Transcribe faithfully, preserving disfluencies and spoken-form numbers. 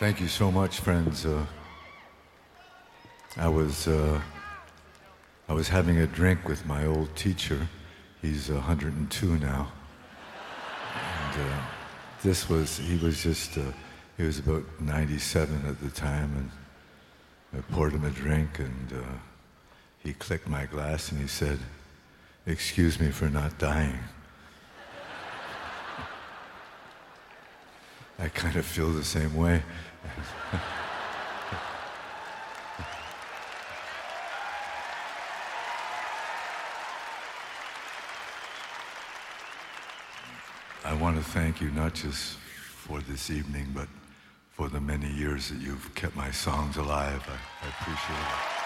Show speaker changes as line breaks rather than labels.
Thank you so much, friends. Uh, I was uh, I was having a drink with my old teacher. He's one hundred two now, and uh, this was he was just uh, he was about ninety-seven at the time, and I poured him a drink, and uh, he clicked my glass and he said, "Excuse me for not dying." I kind of feel the same way. I want to thank you not just for this evening, but for the many years that you've kept my songs alive. I, I appreciate it.